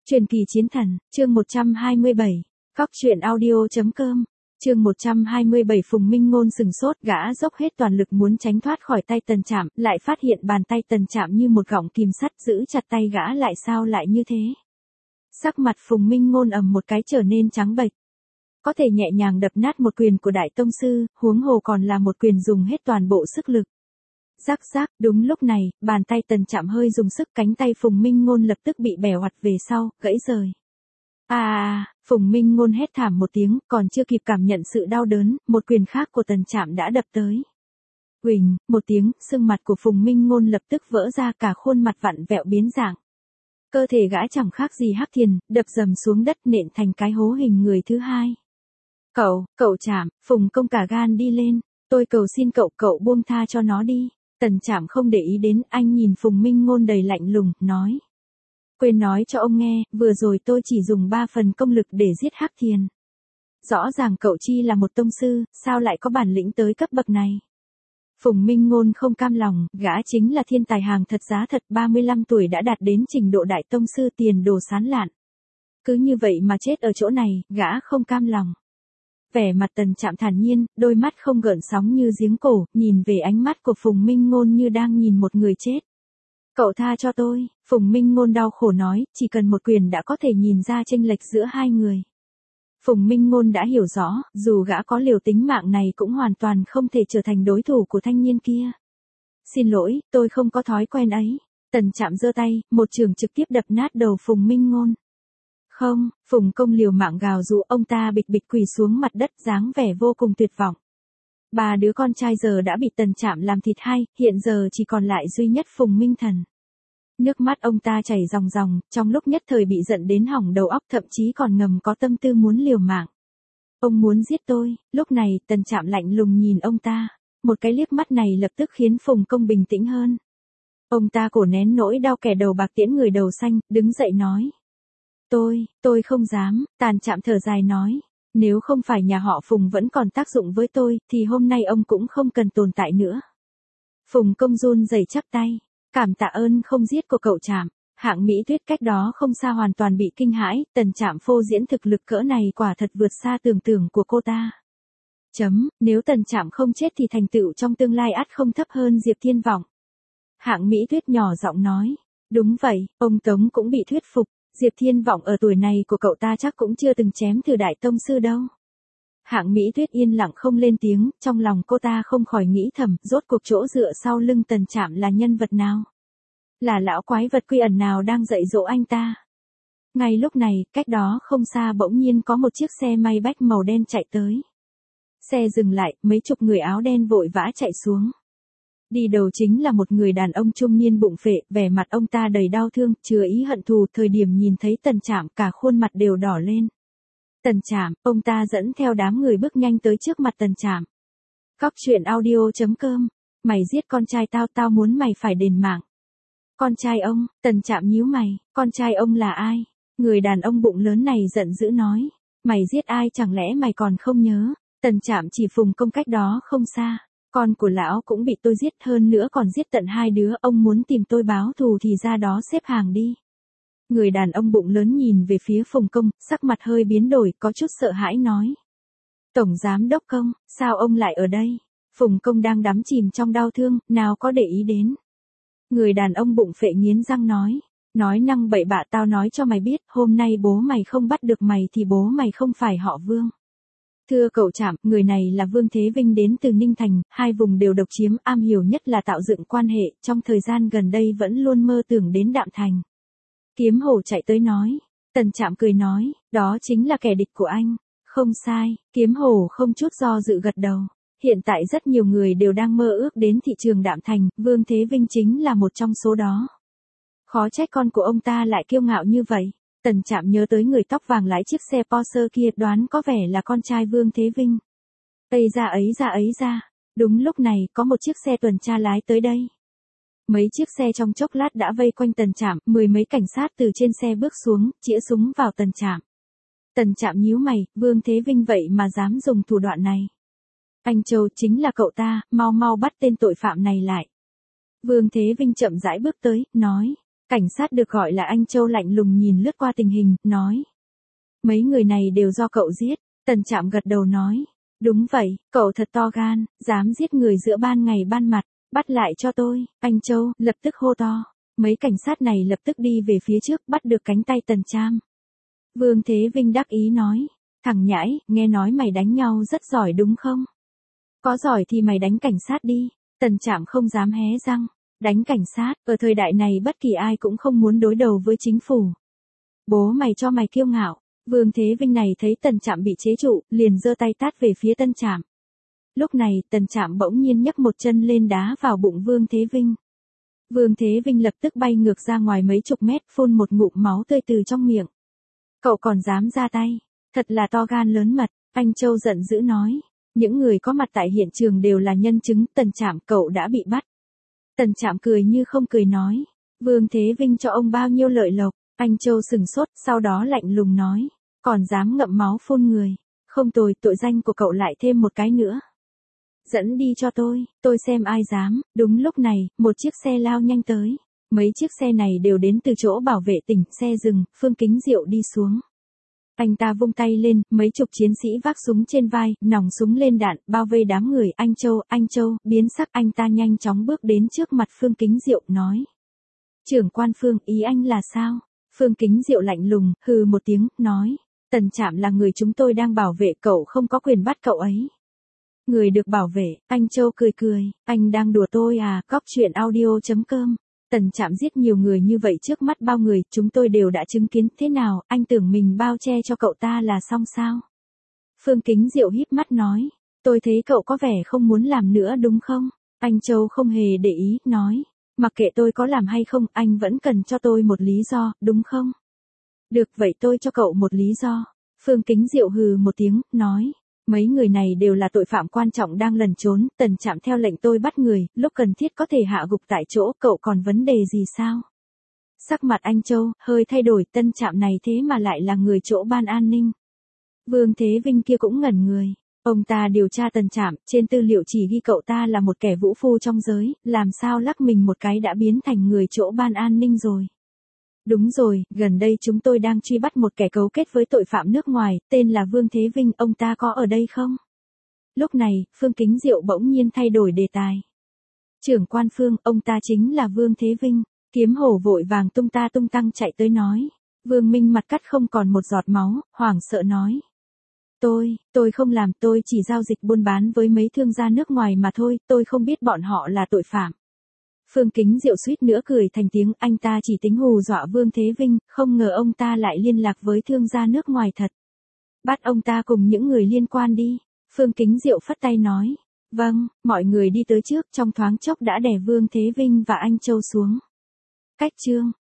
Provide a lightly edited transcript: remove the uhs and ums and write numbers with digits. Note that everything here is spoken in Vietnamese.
Truyền kỳ chiến thần, chương 127. Cóc truyện audio.com. Chương 127. Phùng Minh Ngôn sừng sốt, gã dốc hết toàn lực muốn tránh thoát khỏi tay Tần Trạm, lại phát hiện bàn tay Tần Trạm như một gọng kìm sắt giữ chặt tay gã, lại sao lại như thế? Sắc mặt Phùng Minh Ngôn ầm một cái trở nên trắng bệch. Có thể nhẹ nhàng đập nát một quyền của đại tông sư, huống hồ còn là một quyền dùng hết toàn bộ sức lực. Rắc rắc, đúng lúc này, bàn tay Tần Trạm hơi dùng sức, cánh tay Phùng Minh Ngôn lập tức bị bẻ ngoặt về sau, gãy rời. Phùng Minh Ngôn hét thảm một tiếng, còn chưa kịp cảm nhận sự đau đớn, một quyền khác của Tần Trạm đã đập tới. Huỳnh, một tiếng, xương mặt của Phùng Minh Ngôn lập tức vỡ ra, cả khuôn mặt vặn vẹo biến dạng. Cơ thể gã chẳng khác gì Hắc Thiền, đập dầm xuống đất nện thành cái hố hình người thứ hai. Cậu Trạm, Phùng Công cả gan đi lên, tôi cầu xin cậu buông tha cho nó đi. Tần Trạm không để ý đến, anh nhìn Phùng Minh Ngôn đầy lạnh lùng, nói. Quên nói cho ông nghe, vừa rồi tôi chỉ dùng 3 phần công lực để giết Hắc Thiền. Rõ ràng cậu chi là một tông sư, sao lại có bản lĩnh tới cấp bậc này? Phùng Minh Ngôn không cam lòng, gã chính là thiên tài hàng thật giá thật, 35 tuổi đã đạt đến trình độ đại tông sư, tiền đồ sáng lạn. Cứ như vậy mà chết ở chỗ này, gã không cam lòng. Vẻ mặt Tần Trạm thản nhiên, đôi mắt không gợn sóng như giếng cổ, nhìn về ánh mắt của Phùng Minh Ngôn như đang nhìn một người chết. Cậu tha cho tôi, Phùng Minh Ngôn đau khổ nói, chỉ cần một quyền đã có thể nhìn ra chênh lệch giữa hai người. Phùng Minh Ngôn đã hiểu rõ, dù gã có liều tính mạng này cũng hoàn toàn không thể trở thành đối thủ của thanh niên kia. Xin lỗi, tôi không có thói quen ấy. Tần Trạm giơ tay, một chưởng trực tiếp đập nát đầu Phùng Minh Ngôn. Không, Phùng Công liều mạng gào dụ, ông ta bịch bịch quỳ xuống mặt đất, dáng vẻ vô cùng tuyệt vọng. 3 đứa con trai giờ đã bị Tần Trạm làm thịt hai, hiện giờ chỉ còn lại duy nhất Phùng Minh Thần. Nước mắt ông ta chảy ròng ròng, trong lúc nhất thời bị giận đến hỏng đầu óc, thậm chí còn ngầm có tâm tư muốn liều mạng. Ông muốn giết tôi. Lúc này, Tần Trạm lạnh lùng nhìn ông ta. Một cái liếc mắt này lập tức khiến Phùng Công bình tĩnh hơn. Ông ta cổ nén nỗi đau kẻ đầu bạc tiễn người đầu xanh, đứng dậy nói. Tôi không dám. Tần Trạm thở dài nói. Nếu không phải nhà họ Phùng vẫn còn tác dụng với tôi, thì hôm nay ông cũng không cần tồn tại nữa. Phùng Công run rẩy chắp tay. Cảm tạ ơn không giết của cậu Trạm. Hạng Mỹ Tuyết cách đó không xa hoàn toàn bị kinh hãi, Tần Trạm phô diễn thực lực cỡ này quả thật vượt xa tưởng tượng của cô ta. Nếu Tần Trạm không chết thì thành tựu trong tương lai ắt không thấp hơn Diệp Thiên Vọng. Hạng Mỹ Tuyết nhỏ giọng nói. Đúng vậy, ông Tống cũng bị thuyết phục. Diệp Thiên Vọng ở tuổi này của cậu ta chắc cũng chưa từng chém thử đại tông sư đâu. Hạng Mỹ Tuyết yên lặng không lên tiếng, trong lòng cô ta không khỏi nghĩ thầm, rốt cuộc chỗ dựa sau lưng Tần Trạm là nhân vật nào? Là lão quái vật quy ẩn nào đang dạy dỗ anh ta? Ngay lúc này, cách đó không xa bỗng nhiên có một chiếc xe may bách màu đen chạy tới. Xe dừng lại, mấy chục người áo đen vội vã chạy xuống. Đi đầu chính là một người đàn ông trung niên bụng phệ, vẻ mặt ông ta đầy đau thương, chứa ý hận thù, thời điểm nhìn thấy Tần Trạm cả khuôn mặt đều đỏ lên. Tần Trạm, ông ta dẫn theo đám người bước nhanh tới trước mặt Tần Trạm. Cóc truyện audio.com. Mày giết con trai tao muốn mày phải đền mạng. Con trai ông? Tần Trạm nhíu mày, con trai ông là ai? Người đàn ông bụng lớn này giận dữ nói. Mày giết ai chẳng lẽ mày còn không nhớ? Tần Trạm chỉ Phùng Công cách đó không xa. Con của lão cũng bị tôi giết, hơn nữa còn giết tận 2 đứa, ông muốn tìm tôi báo thù thì ra đó xếp hàng đi. Người đàn ông bụng lớn nhìn về phía Phùng Công, sắc mặt hơi biến đổi, có chút sợ hãi nói. Tổng giám đốc Công, sao ông lại ở đây? Phùng Công đang đắm chìm trong đau thương, nào có để ý đến. Người đàn ông bụng phệ nghiến răng nói. Nói năng bậy bạ, tao nói cho mày biết, hôm nay bố mày không bắt được mày thì bố mày không phải họ Vương. Thưa cậu Trạm, người này là Vương Thế Vinh đến từ Ninh Thành, 2 vùng đều độc chiếm, am hiểu nhất là tạo dựng quan hệ, trong thời gian gần đây vẫn luôn mơ tưởng đến Đạm Thành. Kiếm Hổ chạy tới nói. Tần Trạm cười nói, đó chính là kẻ địch của anh. Không sai, Kiếm Hổ không chút do dự gật đầu. Hiện tại rất nhiều người đều đang mơ ước đến thị trường Đạm Thành, Vương Thế Vinh chính là một trong số đó. Khó trách con của ông ta lại kiêu ngạo như vậy. Tần Trạm nhớ tới người tóc vàng lái chiếc xe Porsche kia, đoán có vẻ là con trai Vương Thế Vinh. Ấy ra. Đúng lúc này, có một chiếc xe tuần tra lái tới đây. Mấy chiếc xe trong chốc lát đã vây quanh Tần Trạm, 10 mấy cảnh sát từ trên xe bước xuống, chĩa súng vào Tần Trạm. Tần Trạm nhíu mày, Vương Thế Vinh vậy mà dám dùng thủ đoạn này. Anh Châu, chính là cậu ta, mau bắt tên tội phạm này lại. Vương Thế Vinh chậm rãi bước tới, nói. Cảnh sát được gọi là anh Châu lạnh lùng nhìn lướt qua tình hình, nói. Mấy người này đều do cậu giết. Tần Trạm gật đầu nói. Đúng vậy, cậu thật to gan, dám giết người giữa ban ngày ban mặt, bắt lại cho tôi. Anh Châu lập tức hô to. Mấy cảnh sát này lập tức đi về phía trước bắt được cánh tay Tần Trạm. Vương Thế Vinh đắc ý nói. Thằng nhãi, nghe nói mày đánh nhau rất giỏi đúng không? Có giỏi thì mày đánh cảnh sát đi. Tần Trạm không dám hé răng. Đánh cảnh sát, ở thời đại này bất kỳ ai cũng không muốn đối đầu với chính phủ. Bố mày cho mày kiêu ngạo. Vương Thế Vinh này thấy Tần Trạm bị chế trụ, liền giơ tay tát về phía Tần Trạm. Lúc này, Tần Trạm bỗng nhiên nhấc một chân lên đá vào bụng Vương Thế Vinh. Vương Thế Vinh lập tức bay ngược ra ngoài mấy chục mét, phun một ngụm máu tươi từ trong miệng. Cậu còn dám ra tay, thật là to gan lớn mật, anh Châu giận dữ nói. Những người có mặt tại hiện trường đều là nhân chứng, Tần Trạm cậu đã bị bắt. Tần Trạm cười như không cười nói. Vương Thế Vinh cho ông bao nhiêu lợi lộc, anh Châu sừng sốt, sau đó lạnh lùng nói. Còn dám ngậm máu phun người, không tồi, tội danh của cậu lại thêm một cái nữa. Dẫn đi cho tôi xem ai dám. Đúng lúc này, một chiếc xe lao nhanh tới. Mấy chiếc xe này đều đến từ chỗ bảo vệ tỉnh, xe dừng, Phương Kính Diệu đi xuống. Anh ta vung tay lên, mấy chục chiến sĩ vác súng trên vai, nòng súng lên đạn, bao vây đám người. Anh Châu, biến sắc, anh ta nhanh chóng bước đến trước mặt Phương Kính Diệu, nói. Trưởng quan Phương, ý anh là sao? Phương Kính Diệu lạnh lùng, hừ một tiếng, nói. Tần Trạm là người chúng tôi đang bảo vệ, cậu không có quyền bắt cậu ấy. Người được bảo vệ, anh Châu cười cười, anh đang đùa tôi à? Cóc truyện audio.com. Tần Trạm giết nhiều người như vậy trước mắt bao người, chúng tôi đều đã chứng kiến, thế nào, anh tưởng mình bao che cho cậu ta là xong sao? Phương Kính Diệu híp mắt nói, tôi thấy cậu có vẻ không muốn làm nữa đúng không? Anh Châu không hề để ý, nói, mặc kệ tôi có làm hay không, anh vẫn cần cho tôi một lý do, đúng không? Được vậy tôi cho cậu một lý do. Phương Kính Diệu hừ một tiếng, nói. Mấy người này đều là tội phạm quan trọng đang lẩn trốn, Tần Trạm theo lệnh tôi bắt người, lúc cần thiết có thể hạ gục tại chỗ, cậu còn vấn đề gì sao? Sắc mặt anh Châu hơi thay đổi, Tần Trạm này thế mà lại là người chỗ ban an ninh. Vương Thế Vinh kia cũng ngẩn người. Ông ta điều tra Tần Trạm, trên tư liệu chỉ ghi cậu ta là một kẻ vũ phu trong giới, làm sao lắc mình một cái đã biến thành người chỗ ban an ninh rồi. Đúng rồi, gần đây chúng tôi đang truy bắt một kẻ cấu kết với tội phạm nước ngoài, tên là Vương Thế Vinh, ông ta có ở đây không? Lúc này, Phương Kính Diệu bỗng nhiên thay đổi đề tài. Trưởng quan Phương, ông ta chính là Vương Thế Vinh. Kiếm hổ vội vàng tung tăng chạy tới nói. Vương Minh mặt cắt không còn một giọt máu, hoảng sợ nói. Tôi không làm, tôi chỉ giao dịch buôn bán với mấy thương gia nước ngoài mà thôi, tôi không biết bọn họ là tội phạm. Phương Kính Diệu suýt nữa cười thành tiếng, anh ta chỉ tính hù dọa Vương Thế Vinh, không ngờ ông ta lại liên lạc với thương gia nước ngoài thật. Bắt ông ta cùng những người liên quan đi. Phương Kính Diệu phất tay nói. Vâng, mọi người đi tới trước, trong thoáng chốc đã đè Vương Thế Vinh và anh Châu xuống. Cách chương